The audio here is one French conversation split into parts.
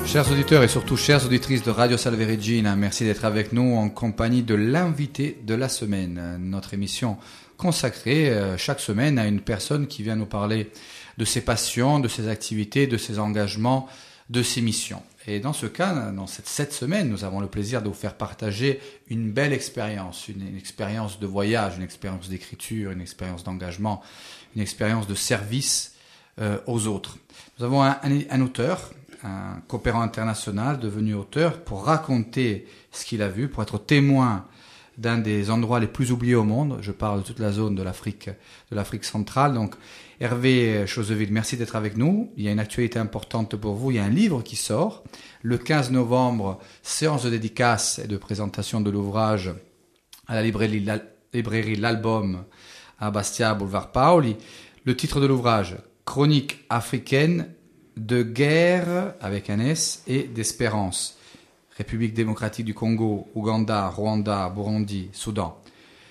Chers auditeurs et surtout chères auditrices de Radio Salve Regina, merci d'être avec nous en compagnie de l'invité de la semaine. Notre émission consacrée chaque semaine à une personne qui vient nous parler de ses passions, de ses activités, de ses engagements, de ses missions. Et dans ce cas, dans cette semaine, nous avons le plaisir de vous faire partager une belle expérience, une expérience de voyage, une expérience d'écriture, une expérience d'engagement, une expérience de service aux autres. Nous avons un auteur, un coopérant international devenu auteur pour raconter ce qu'il a vu, pour être témoin d'un des endroits les plus oubliés au monde. Je parle de toute la zone de l'Afrique centrale. Donc, Hervé Choseville, merci d'être avec nous. Il y a une actualité importante pour vous. Il y a un livre qui sort le 15 novembre, séance de dédicace et de présentation de l'ouvrage à la librairie L'Album à Bastia, boulevard Paoli. Le titre de l'ouvrage, Chronique africaine de guerre, avec un S, et d'espérance. République démocratique du Congo, Ouganda, Rwanda, Burundi, Soudan.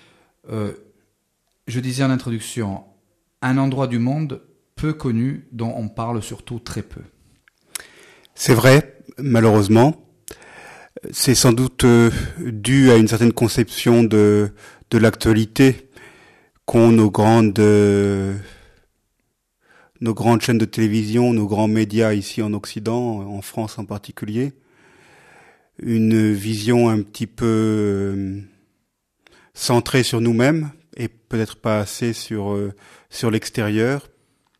Je disais en introduction, un endroit du monde peu connu, dont on parle surtout très peu. C'est vrai, malheureusement. C'est sans doute dû à une certaine conception de l'actualité qu'ont nos grandes chaînes de télévision, nos grands médias ici en Occident, en France en particulier. Une vision un petit peu centrée sur nous-mêmes et peut-être pas assez sur l'extérieur.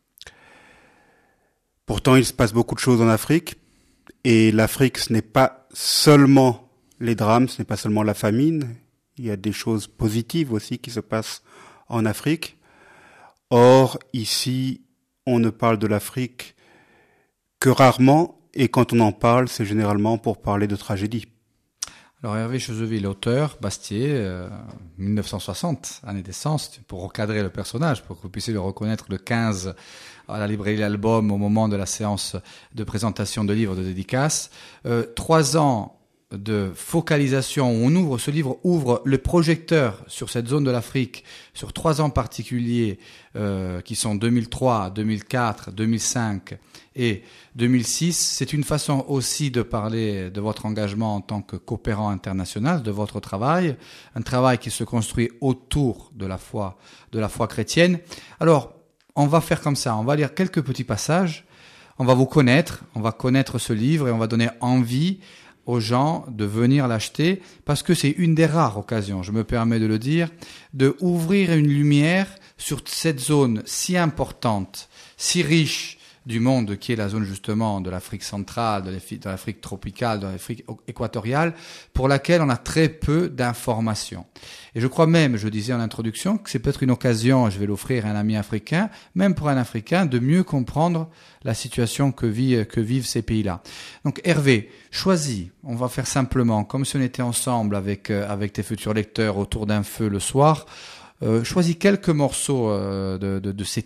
Pourtant, il se passe beaucoup de choses en Afrique. Et l'Afrique, ce n'est pas seulement les drames, ce n'est pas seulement la famine. Il y a des choses positives aussi qui se passent en Afrique. Or, ici, on ne parle de l'Afrique que rarement. Et quand on en parle, c'est généralement pour parler de tragédie. Alors Hervé Choseville, auteur, Bastier, 1960, année de naissance, pour recadrer le personnage, pour que vous puissiez le reconnaître le 15 à la librairie L'Album au moment de la séance de présentation de livres de dédicace. 3 ans de focalisation où ce livre ouvre le projecteur sur cette zone de l'Afrique, sur 3 ans particuliers qui sont 2003, 2004, 2005 et 2006. C'est une façon aussi de parler de votre engagement en tant que coopérant international, de votre travail, un travail qui se construit autour de la foi chrétienne. Alors, on va faire comme ça, on va lire quelques petits passages, on va connaître ce livre et on va donner envie aux gens de venir l'acheter, parce que c'est une des rares occasions, je me permets de le dire, de ouvrir une lumière sur cette zone si importante, si riche du monde, qui est la zone justement de l'Afrique centrale, de l'Afrique tropicale, de l'Afrique équatoriale, pour laquelle on a très peu d'informations. Et je crois même, je disais en introduction, que c'est peut-être une occasion, je vais l'offrir à un ami africain, même pour un Africain, de mieux comprendre la situation que vivent ces pays-là. Donc Hervé, choisis, on va faire simplement, comme si on était ensemble avec tes futurs lecteurs autour d'un feu le soir, choisis quelques morceaux de ces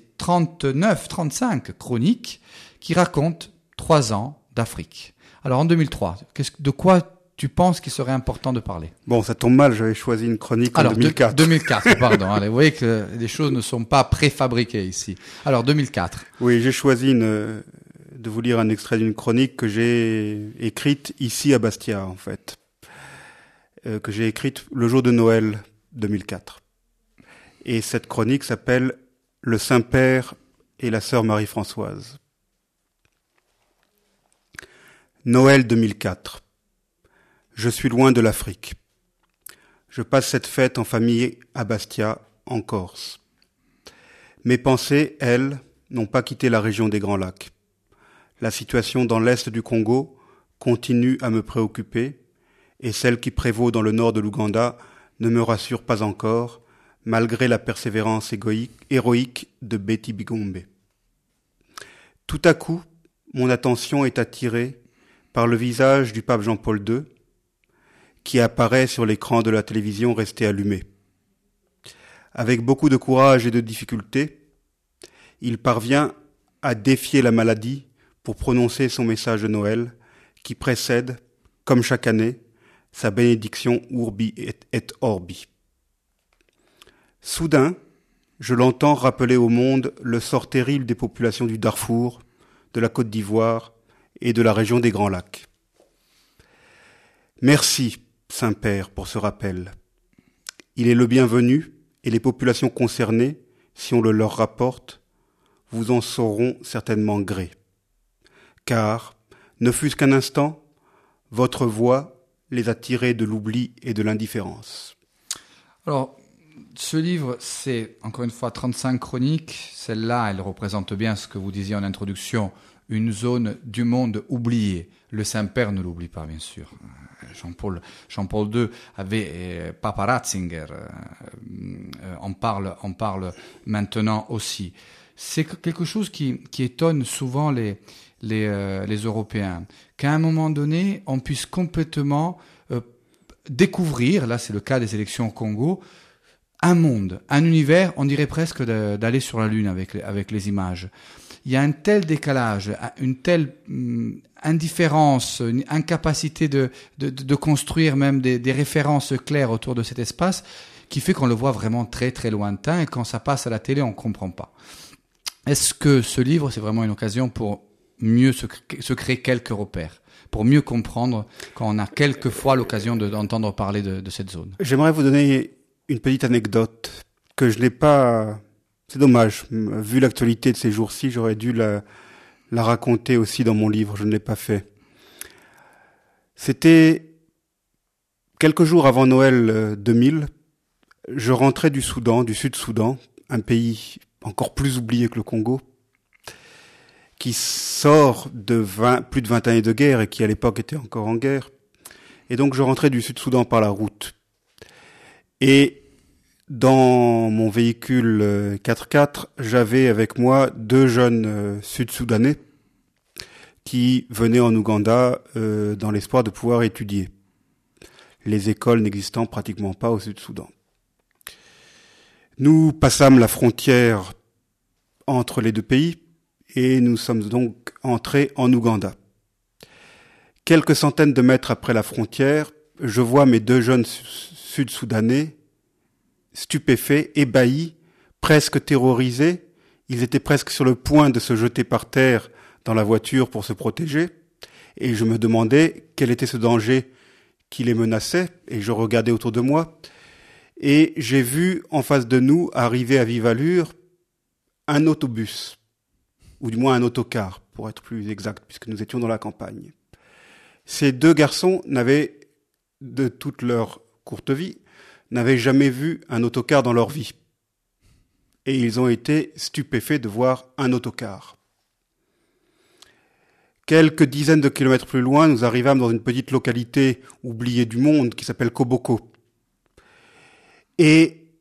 35 chroniques qui racontent 3 ans d'Afrique. Alors en 2003, de quoi tu penses qu'il serait important de parler? Bon, ça tombe mal, j'avais choisi une chronique en 2004. 2004, pardon. Allez, vous voyez que les choses ne sont pas préfabriquées ici. Alors 2004. Oui, j'ai choisi de vous lire un extrait d'une chronique que j'ai écrite ici à Bastia, en fait. Que j'ai écrite le jour de Noël 2004. Et cette chronique s'appelle « Le Saint-Père et la sœur Marie-Françoise ». Noël 2004. Je suis loin de l'Afrique. Je passe cette fête en famille à Bastia, en Corse. Mes pensées, elles, n'ont pas quitté la région des Grands Lacs. La situation dans l'est du Congo continue à me préoccuper, et celle qui prévaut dans le nord de l'Ouganda ne me rassure pas encore, malgré la persévérance héroïque de Betty Bigombe. Tout à coup, mon attention est attirée par le visage du pape Jean-Paul II, qui apparaît sur l'écran de la télévision restée allumée. Avec beaucoup de courage et de difficulté, il parvient à défier la maladie pour prononcer son message de Noël, qui précède, comme chaque année, sa bénédiction Urbi et Orbi. Soudain, je l'entends rappeler au monde le sort terrible des populations du Darfour, de la Côte d'Ivoire et de la région des Grands Lacs. Merci, Saint-Père, pour ce rappel. Il est le bienvenu et les populations concernées, si on le leur rapporte, vous en sauront certainement gré. Car, ne fût-ce qu'un instant, votre voix les a tirés de l'oubli et de l'indifférence. Alors, ce livre, c'est encore une fois 35 chroniques. Celle-là, elle représente bien ce que vous disiez en introduction, une zone du monde oubliée. Le Saint-Père ne l'oublie pas, bien sûr. Jean-Paul II avait Papa Ratzinger, on parle maintenant aussi. C'est quelque chose qui étonne souvent les Européens, qu'à un moment donné, on puisse complètement découvrir, là c'est le cas des élections au Congo, un monde, un univers, on dirait presque d'aller sur la Lune avec les images. Il y a un tel décalage, une telle indifférence, une incapacité de construire même des références claires autour de cet espace qui fait qu'on le voit vraiment très très lointain et quand ça passe à la télé, on ne comprend pas. Est-ce que ce livre, c'est vraiment une occasion pour mieux se créer quelques repères, pour mieux comprendre quand on a quelquefois l'occasion d'entendre parler de cette zone? J'aimerais vous donner une petite anecdote que je n'ai pas... C'est dommage, vu l'actualité de ces jours-ci, j'aurais dû la raconter aussi dans mon livre, je ne l'ai pas fait. C'était quelques jours avant Noël 2000, je rentrais du Soudan, du Sud-Soudan, un pays encore plus oublié que le Congo, qui sort de plus de 20 années de guerre et qui à l'époque était encore en guerre. Et donc je rentrais du Sud-Soudan par la route. Et dans mon véhicule 4x4, j'avais avec moi 2 jeunes Sud-Soudanais qui venaient en Ouganda dans l'espoir de pouvoir étudier. Les écoles n'existant pratiquement pas au Sud-Soudan. Nous passâmes la frontière entre les 2 pays et nous sommes donc entrés en Ouganda. Quelques centaines de mètres après la frontière, je vois mes 2 jeunes Sud-Soudanais stupéfaits, ébahis, presque terrorisés. Ils étaient presque sur le point de se jeter par terre dans la voiture pour se protéger. Et je me demandais quel était ce danger qui les menaçait. Et je regardais autour de moi. Et j'ai vu en face de nous arriver à vive allure un autobus, ou du moins un autocar, pour être plus exact, puisque nous étions dans la campagne. Ces 2 garçons n'avaient, de toute leur courte vie, n'avaient jamais vu un autocar dans leur vie. Et ils ont été stupéfaits de voir un autocar. Quelques dizaines de kilomètres plus loin, nous arrivâmes dans une petite localité oubliée du monde qui s'appelle Koboko. Et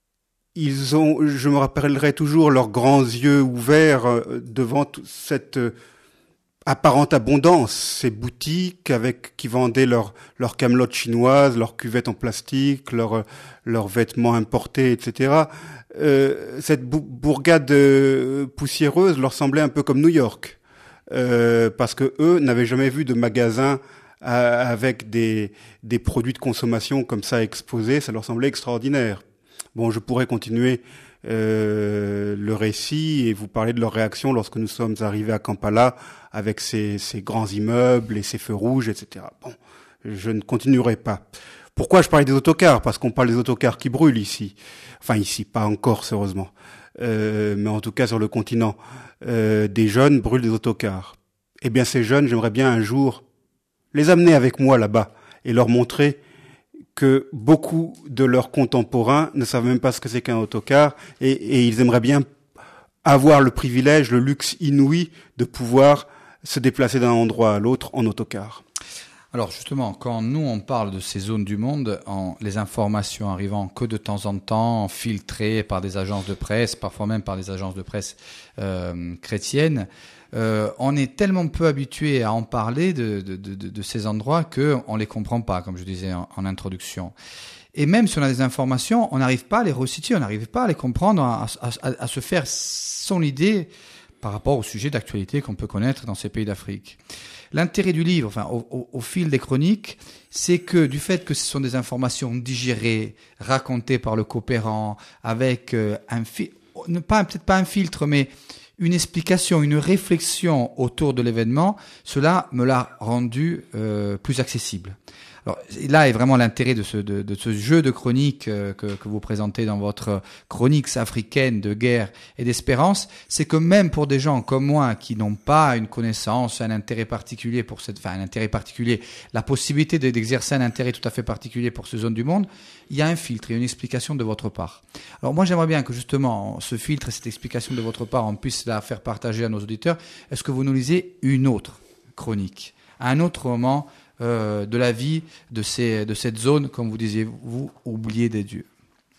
je me rappellerai toujours leurs grands yeux ouverts devant cette apparente abondance, ces boutiques qui vendaient leurs camelotes chinoises, leurs cuvettes en plastique, leurs vêtements importés, etc. Cette bourgade poussiéreuse leur semblait un peu comme New York, parce que eux n'avaient jamais vu de magasin avec des produits de consommation comme ça exposés. Ça leur semblait extraordinaire. Bon, je pourrais continuer le récit et vous parler de leur réaction lorsque nous sommes arrivés à Kampala avec ces grands immeubles et ces feux rouges, etc. Bon, je ne continuerai pas. Pourquoi je parlais des autocars? Parce qu'on parle des autocars qui brûlent ici. Enfin ici, pas en Corse heureusement, mais en tout cas sur le continent. Des jeunes brûlent des autocars. Eh bien ces jeunes, j'aimerais bien un jour les amener avec moi là-bas et leur montrer que beaucoup de leurs contemporains ne savent même pas ce que c'est qu'un autocar et ils aimeraient bien avoir le privilège, le luxe inouï de pouvoir se déplacer d'un endroit à l'autre en autocar. Alors justement, quand nous on parle de ces zones du monde, les informations arrivant que de temps en temps, filtrées par des agences de presse, parfois même par des agences de presse chrétiennes, on est tellement peu habitué à en parler de ces endroits qu'on ne les comprend pas, comme je disais en introduction. Et même si on a des informations, on n'arrive pas à les resituer, on n'arrive pas à les comprendre, à se faire son idée par rapport au sujet d'actualité qu'on peut connaître dans ces pays d'Afrique. L'intérêt du livre, enfin, au fil des chroniques, c'est que du fait que ce sont des informations digérées, racontées par le coopérant, avec peut-être pas un filtre, mais une explication, une réflexion autour de l'événement, cela me l'a rendu plus accessible. Alors là est vraiment l'intérêt de ce jeu de chronique que vous présentez dans votre chronique africaine de guerre et d'espérance, c'est que même pour des gens comme moi qui n'ont pas une connaissance, un intérêt particulier pour la possibilité d'exercer un intérêt tout à fait particulier pour cette zone du monde, il y a un filtre et une explication de votre part. Alors moi j'aimerais bien que justement ce filtre et cette explication de votre part, on puisse la faire partager à nos auditeurs. Est-ce que vous nous lisez une autre chronique, à un autre moment de la vie de cette zone, comme vous disiez, vous oubliez des dieux?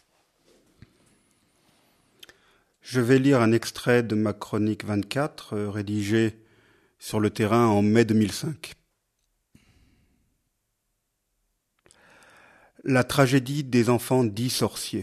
Je vais lire un extrait de ma chronique 24, rédigée sur le terrain en mai 2005. La tragédie des enfants dits sorciers.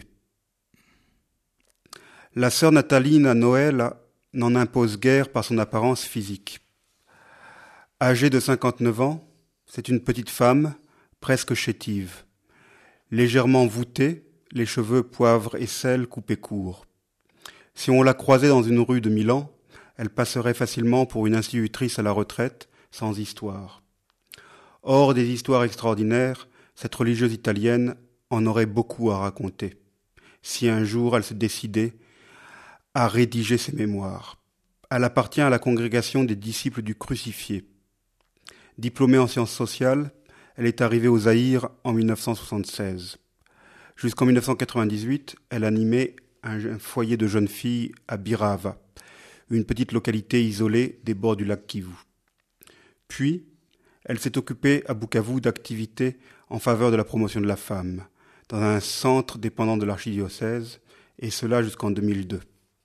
La sœur Nathalie à Noël n'en impose guère par son apparence physique. Âgée de 59 ans, c'est une petite femme, presque chétive, légèrement voûtée, les cheveux poivre et sel coupés courts. Si on la croisait dans une rue de Milan, elle passerait facilement pour une institutrice à la retraite, sans histoire. Hors des histoires extraordinaires, cette religieuse italienne en aurait beaucoup à raconter, si un jour elle se décidait à rédiger ses mémoires. Elle appartient à la congrégation des disciples du crucifié. Diplômée en sciences sociales, elle est arrivée au Zaïre en 1976. Jusqu'en 1998, elle animait un foyer de jeunes filles à Birava, une petite localité isolée des bords du lac Kivu. Puis, elle s'est occupée à Bukavu d'activités en faveur de la promotion de la femme, dans un centre dépendant de l'archidiocèse, et cela jusqu'en 2002.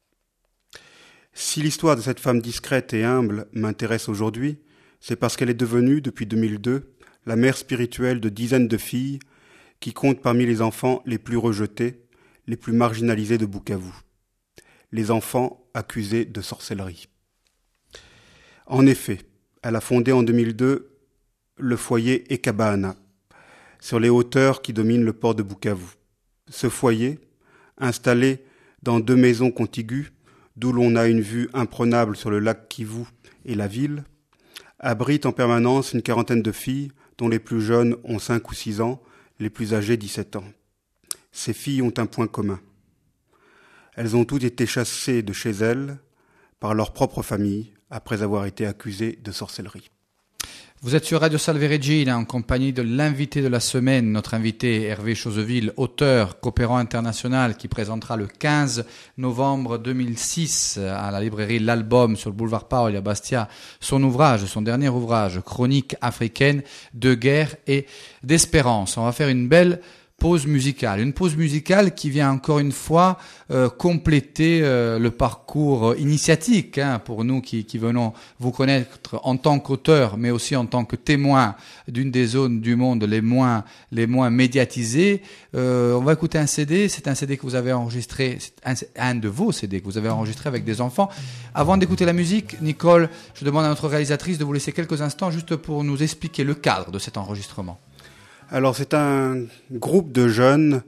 Si l'histoire de cette femme discrète et humble m'intéresse aujourd'hui, c'est parce qu'elle est devenue, depuis 2002, la mère spirituelle de dizaines de filles qui comptent parmi les enfants les plus rejetés, les plus marginalisés de Bukavu. Les enfants accusés de sorcellerie. En effet, elle a fondé en 2002 le foyer Ekabana, sur les hauteurs qui dominent le port de Bukavu. Ce foyer, installé dans 2 maisons contiguës, d'où l'on a une vue imprenable sur le lac Kivu et la ville, abrite en permanence une quarantaine de filles dont les plus jeunes ont 5 ou 6 ans, les plus âgées 17 ans. Ces filles ont un point commun. Elles ont toutes été chassées de chez elles par leur propre famille après avoir été accusées de sorcellerie. Vous êtes sur Radio Salve Regina en compagnie de l'invité de la semaine, notre invité Hervé Choseville, auteur, coopérant international qui présentera le 15 novembre 2006 à la librairie L'Album sur le boulevard Paoli à Bastia son dernier ouvrage, Chronique africaine de guerre et d'espérance. On va faire une belle pause musicale qui vient encore une fois compléter le parcours initiatique pour nous qui venons vous connaître en tant qu'auteur mais aussi en tant que témoin d'une des zones du monde les moins médiatisées. On va écouter un CD, c'est un CD que vous avez enregistré, c'est un de vos CD que vous avez enregistré avec des enfants. Avant d'écouter la musique, Nicole, je demande à notre réalisatrice de vous laisser quelques instants juste pour nous expliquer le cadre de cet enregistrement. Alors c'est un groupe de jeunes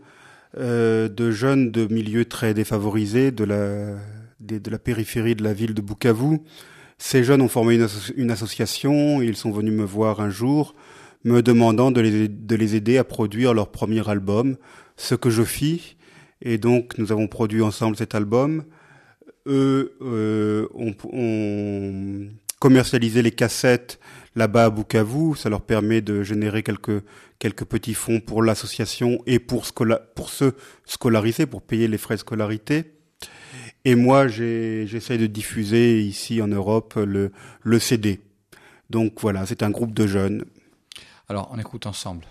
de milieux très défavorisés de la périphérie de la ville de Bukavu. Ces jeunes ont formé une association et ils sont venus me voir un jour me demandant de les aider à produire leur premier album, ce que je fis. Et donc nous avons produit ensemble cet album. Eux ont commercialisé les cassettes là-bas à Bukavu. Ça leur permet de générer quelques petits fonds pour l'association et pour se scolariser, pour payer les frais de scolarité. Et moi, j'essaie de diffuser ici en Europe le CD. Donc voilà, c'est un groupe de jeunes. Alors, on écoute ensemble.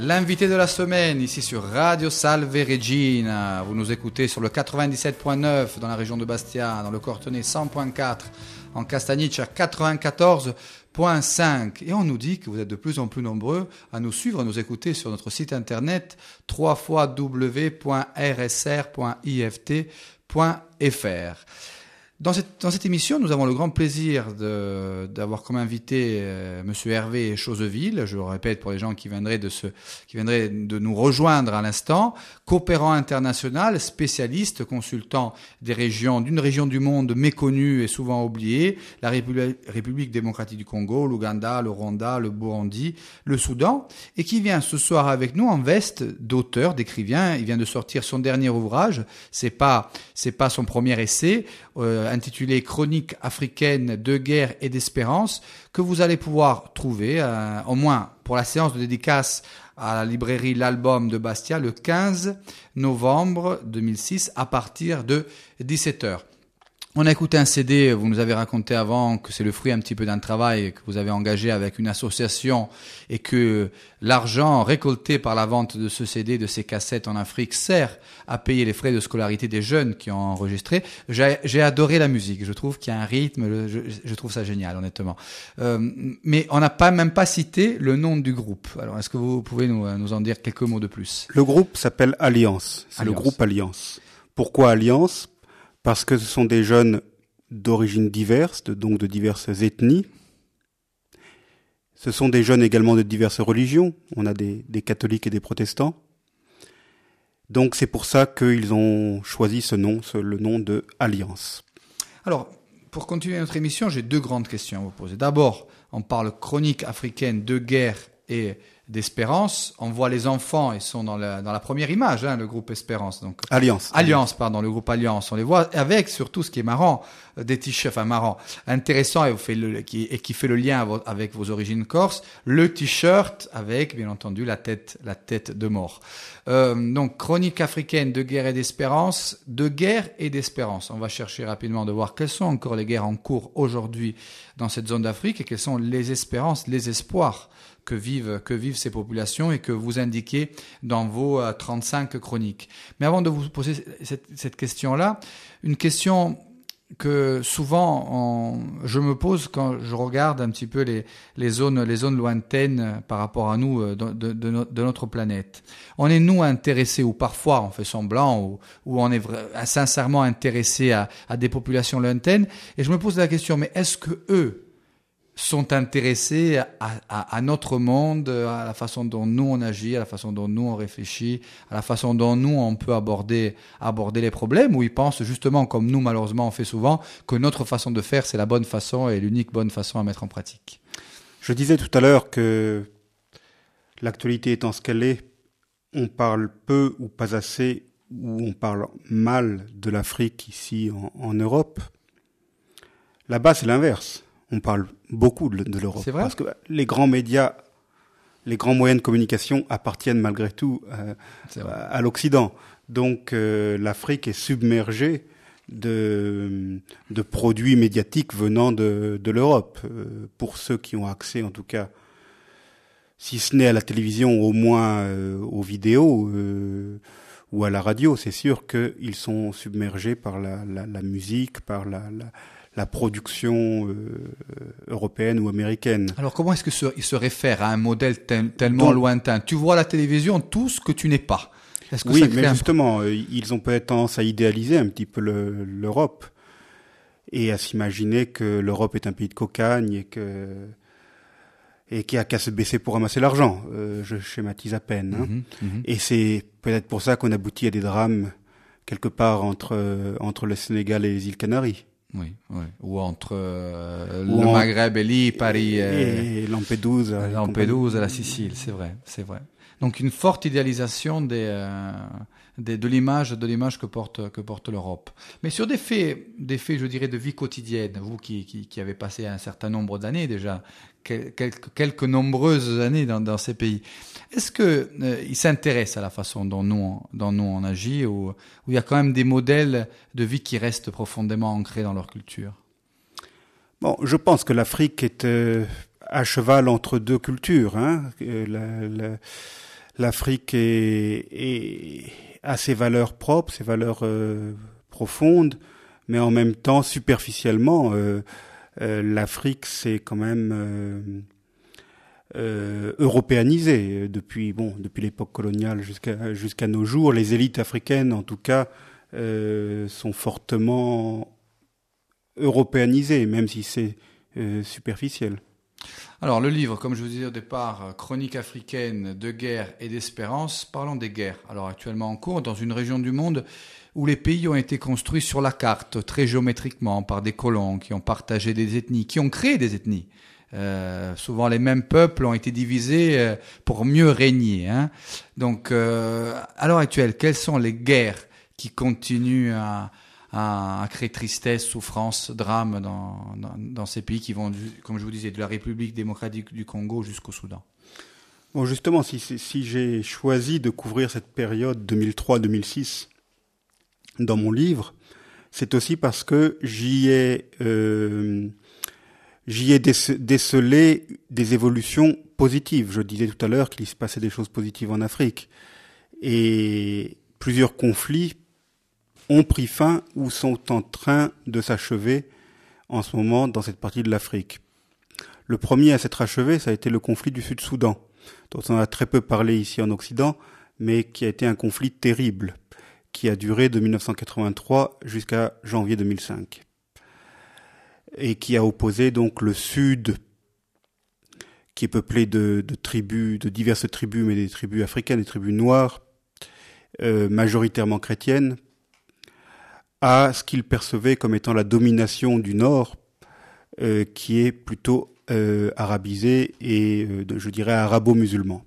L'invité de la semaine, ici sur Radio Salve Regina. Vous nous écoutez sur le 97.9 dans la région de Bastia, dans le Cortenay 100.4, en Castagnic à 94.5. Et on nous dit que vous êtes de plus en plus nombreux à nous suivre, à nous écouter sur notre site internet www.rsr.ift.fr. Dans cette émission, nous avons le grand plaisir d'avoir comme invité Monsieur Hervé Choseville, je le répète pour les gens qui viendraient de nous rejoindre à l'instant, coopérant international, spécialiste, consultant d'une région du monde méconnue et souvent oubliée, la République démocratique du Congo, l'Ouganda, le Rwanda, le Burundi, le Soudan, et qui vient ce soir avec nous en veste d'auteur, d'écrivain. Il vient de sortir son dernier ouvrage, c'est pas son premier essai, intitulé Chroniques africaines de guerre et d'espérance, que vous allez pouvoir trouver, au moins pour la séance de dédicace à la librairie L'Album de Bastia, le 15 novembre 2006, à partir de 17h. On a écouté un CD, vous nous avez raconté avant que c'est le fruit un petit peu d'un travail que vous avez engagé avec une association et que l'argent récolté par la vente de ce CD, de ces cassettes en Afrique, sert à payer les frais de scolarité des jeunes qui ont enregistré. J'ai adoré la musique, je trouve qu'il y a un rythme, je trouve ça génial honnêtement. Mais on n'a même pas cité le nom du groupe. Alors est-ce que vous pouvez nous en dire quelques mots de plus? Le groupe s'appelle Alliance, c'est le groupe Alliance. Pourquoi Alliance? Parce que ce sont des jeunes d'origines diverses, donc de diverses ethnies. Ce sont des jeunes également de diverses religions. On a des catholiques et des protestants. Donc c'est pour ça qu'ils ont choisi le nom de Alliance. Alors, pour continuer notre émission, j'ai deux grandes questions à vous poser. D'abord, on parle chronique africaine de guerre et d'Espérance. On voit les enfants, ils sont dans la première image, le groupe Espérance. Donc Alliance, le groupe Alliance. On les voit avec surtout ce qui est marrant, des t-shirts, intéressant et qui fait le lien avec vos origines corse, le t-shirt avec, bien entendu, la tête de mort. Donc chronique africaine de guerre et d'espérance, On va chercher rapidement de voir quelles sont encore les guerres en cours aujourd'hui dans cette zone d'Afrique et quelles sont les espérances, les espoirs que vivent ces populations et que vous indiquez dans vos 35 chroniques. Mais avant de vous poser cette question-là, une question que souvent je me pose quand je regarde un petit peu les zones lointaines par rapport à nous de notre planète. On est nous intéressés, ou parfois on fait semblant, ou on est sincèrement intéressé à des populations lointaines, et je me pose la question, mais est-ce que eux sont intéressés à notre monde, à la façon dont nous on agit, à la façon dont nous on réfléchit, à la façon dont nous on peut aborder les problèmes, où ils pensent justement, comme nous malheureusement on fait souvent, que notre façon de faire c'est la bonne façon et l'unique bonne façon à mettre en pratique. Je disais tout à l'heure que l'actualité étant ce qu'elle est, on parle peu ou pas assez, ou on parle mal de l'Afrique ici en Europe. Là-bas c'est l'inverse. On parle beaucoup de l'Europe. C'est vrai ? Parce que les grands médias, les grands moyens de communication appartiennent malgré tout à l'Occident. Donc l'Afrique est submergée de produits médiatiques venant de l'Europe. Pour ceux qui ont accès, en tout cas, si ce n'est à la télévision, au moins aux vidéos ou à la radio, c'est sûr qu'ils sont submergés par la musique, par la production européenne ou américaine. Alors comment est-ce qu'il se réfère à un modèle tellement lointain? Tu vois à la télévision tout ce que tu n'es pas. Est-ce que oui, ça mais justement, ils ont peut-être tendance à idéaliser un petit peu l'Europe et à s'imaginer que l'Europe est un pays de cocagne et qu'il n'y a qu'à se baisser pour ramasser l'argent. Je schématise à peine. Et c'est peut-être pour ça qu'on aboutit à des drames quelque part entre le Sénégal et les îles Canaries. Oui. Ou entre le Maghreb et Paris et Lampedusa. La Sicile, c'est vrai. Donc une forte idéalisation de l'image que porte l'Europe. Mais sur des faits, je dirais, de vie quotidienne, vous qui avez passé un certain nombre d'années déjà, quelques nombreuses années dans ces pays, est-ce que ils s'intéressent à la façon dont nous on agit, ou il y a quand même des modèles de vie qui restent profondément ancrés dans leur culture? Bon, je pense que l'Afrique est à cheval entre deux cultures. L'Afrique a ses valeurs propres, ses valeurs profondes, mais en même temps, superficiellement, l'Afrique s'est quand même européanisée depuis l'époque coloniale jusqu'à nos jours. Les élites africaines, en tout cas, sont fortement européanisées, même si c'est superficiel. Alors, le livre, comme je vous disais au départ, Chronique africaine de guerre et d'espérance, parlons des guerres. Alors, actuellement en cours, dans une région du monde où les pays ont été construits sur la carte, très géométriquement, par des colons qui ont partagé des ethnies, qui ont créé des ethnies. Souvent, les mêmes peuples ont été divisés pour mieux régner. Donc, à l'heure actuelle, quelles sont les guerres qui continuent à créer tristesse, souffrance, drame dans ces pays qui vont, comme je vous disais, de la République démocratique du Congo jusqu'au Soudan? Bon, justement, si j'ai choisi de couvrir cette période 2003-2006 dans mon livre, c'est aussi parce que j'y ai décelé des évolutions positives. Je disais tout à l'heure qu'il se passait des choses positives en Afrique. Et plusieurs conflits ont pris fin ou sont en train de s'achever en ce moment dans cette partie de l'Afrique. Le premier à s'être achevé, ça a été le conflit du Sud-Soudan, dont on a très peu parlé ici en Occident, mais qui a été un conflit terrible, qui a duré de 1983 jusqu'à janvier 2005, et qui a opposé donc le Sud, qui est peuplé de tribus, de diverses tribus, mais des tribus africaines, des tribus noires, majoritairement chrétiennes, à ce qu'ils percevaient comme étant la domination du Nord, qui est plutôt arabisé et, je dirais, arabo-musulman.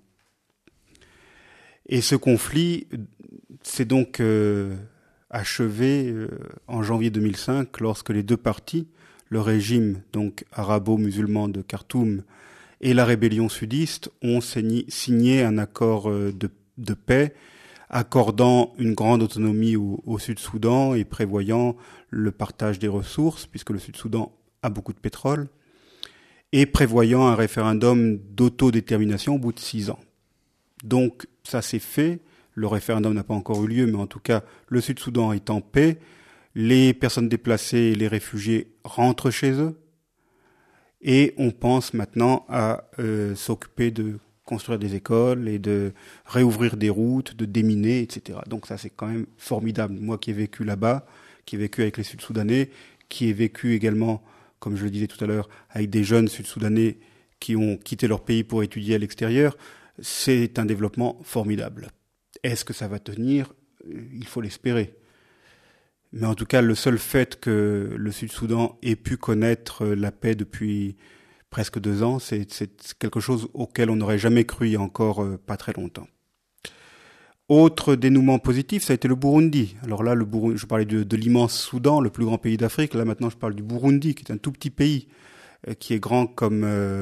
Et ce conflit s'est donc achevé en janvier 2005, lorsque les deux parties, le régime donc arabo-musulman de Khartoum et la rébellion sudiste, ont signé un accord de paix, accordant une grande autonomie au Sud-Soudan et prévoyant le partage des ressources, puisque le Sud-Soudan a beaucoup de pétrole, et prévoyant un référendum d'autodétermination au bout de 6 ans. Donc ça s'est fait, le référendum n'a pas encore eu lieu, mais en tout cas le Sud-Soudan est en paix, les personnes déplacées et les réfugiés rentrent chez eux, et on pense maintenant à s'occuper de construire des écoles et de réouvrir des routes, de déminer, etc. Donc ça, c'est quand même formidable. Moi qui ai vécu là-bas, qui ai vécu avec les Sud-Soudanais, qui ai vécu également, comme je le disais tout à l'heure, avec des jeunes Sud-Soudanais qui ont quitté leur pays pour étudier à l'extérieur, c'est un développement formidable. Est-ce que ça va tenir ? Il faut l'espérer. Mais en tout cas, le seul fait que le Sud-Soudan ait pu connaître la paix depuis presque 2 ans, c'est quelque chose auquel on n'aurait jamais cru il y a encore pas très longtemps. Autre dénouement positif, ça a été le Burundi. Alors là, je parlais de l'immense Soudan, le plus grand pays d'Afrique. Là maintenant, je parle du Burundi, qui est un tout petit pays, qui est grand comme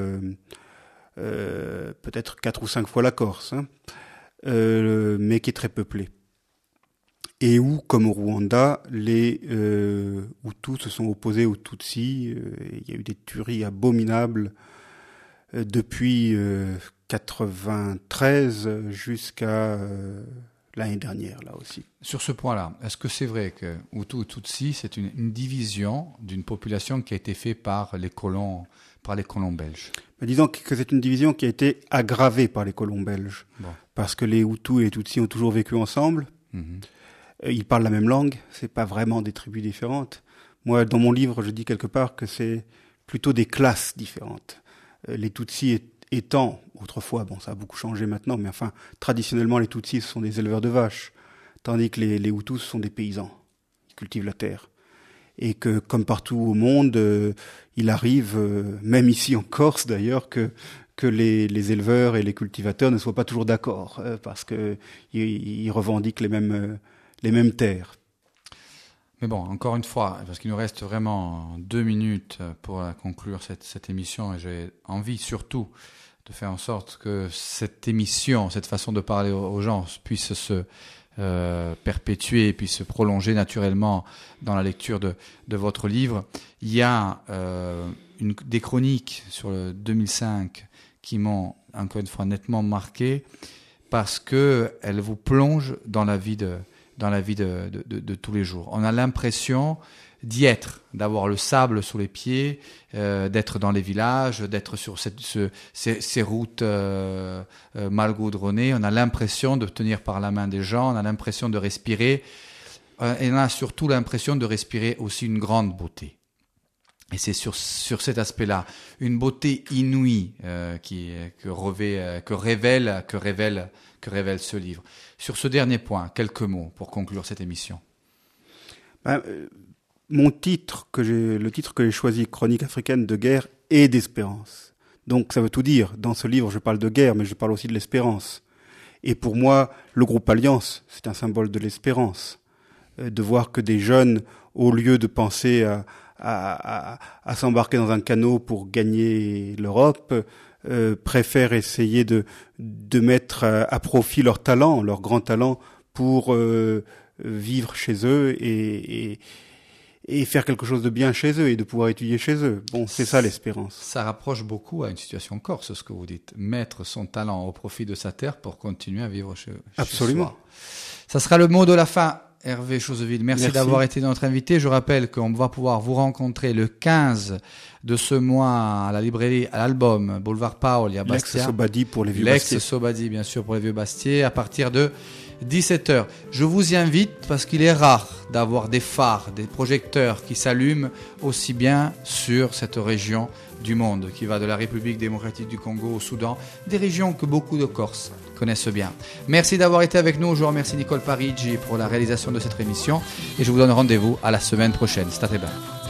peut-être 4 ou 5 fois la Corse, mais qui est très peuplé. Et où, comme au Rwanda, les Hutus se sont opposés aux Tutsis. Il y a eu des tueries abominables depuis 93 jusqu'à l'année dernière, là aussi. Sur ce point-là, est-ce que c'est vrai que Hutu ou Tutsi, c'est une division d'une population qui a été faite par les colons belges? Mais disons que c'est une division qui a été aggravée par les colons belges. Bon. Parce que les Hutus et les Tutsis ont toujours vécu ensemble. Mm-hmm. Ils parlent la même langue, c'est pas vraiment des tribus différentes. Moi, dans mon livre, je dis quelque part que c'est plutôt des classes différentes. Les Tutsis étant, autrefois, bon, ça a beaucoup changé maintenant, mais enfin, traditionnellement, les Tutsis sont des éleveurs de vaches, tandis que les Hutus sont des paysans, qui cultivent la terre. Et que, comme partout au monde, il arrive, même ici en Corse d'ailleurs, que les éleveurs et les cultivateurs ne soient pas toujours d'accord, parce que ils revendiquent les mêmes terres. Mais bon, encore une fois, parce qu'il nous reste vraiment 2 minutes pour conclure cette émission, et j'ai envie surtout de faire en sorte que cette émission, cette façon de parler aux gens puisse se perpétuer et puisse se prolonger naturellement dans la lecture de votre livre. Il y a des chroniques sur le 2005 qui m'ont encore une fois nettement marqué, parce qu'elle vous plonge dans la vie de tous les jours. On a l'impression d'y être, d'avoir le sable sous les pieds, d'être dans les villages, d'être sur ces routes mal goudronnées. On a l'impression de tenir par la main des gens, on a l'impression de respirer, et on a surtout l'impression de respirer aussi une grande beauté. Et c'est sur cet aspect-là, une beauté inouïe que révèle ce livre. Sur ce dernier point, quelques mots pour conclure cette émission. Le titre que j'ai choisi, Chronique africaine de guerre et d'espérance. Donc ça veut tout dire. Dans ce livre, je parle de guerre, mais je parle aussi de l'espérance. Et pour moi, le groupe Alliance, c'est un symbole de l'espérance. De voir que des jeunes, au lieu de penser à s'embarquer dans un canot pour gagner l'Europe, préfèrent essayer de mettre à profit leur talent, leur grand talent, pour vivre chez eux et faire quelque chose de bien chez eux et de pouvoir étudier chez eux. Bon, c'est ça l'espérance. Ça rapproche beaucoup à une situation corse, ce que vous dites. Mettre son talent au profit de sa terre pour continuer à vivre chez Absolument. soi. Ça sera le mot de la fin. Hervé Choseville, merci d'avoir été notre invité. Je rappelle qu'on va pouvoir vous rencontrer le 15 de ce mois à la librairie, à l'Album, Boulevard Paoli à Bastia. L'ex-Sobadi pour les vieux Bastiers. L'ex-Sobadi, bien sûr, pour les vieux Bastiers, à partir de 17h. Je vous y invite parce qu'il est rare d'avoir des phares, des projecteurs qui s'allument aussi bien sur cette région du monde qui va de la République démocratique du Congo au Soudan, des régions que beaucoup de Corses connaissent bien. Merci d'avoir été avec nous. Je remercie Nicole Parigi pour la réalisation de cette émission et je vous donne rendez-vous à la semaine prochaine. State bene.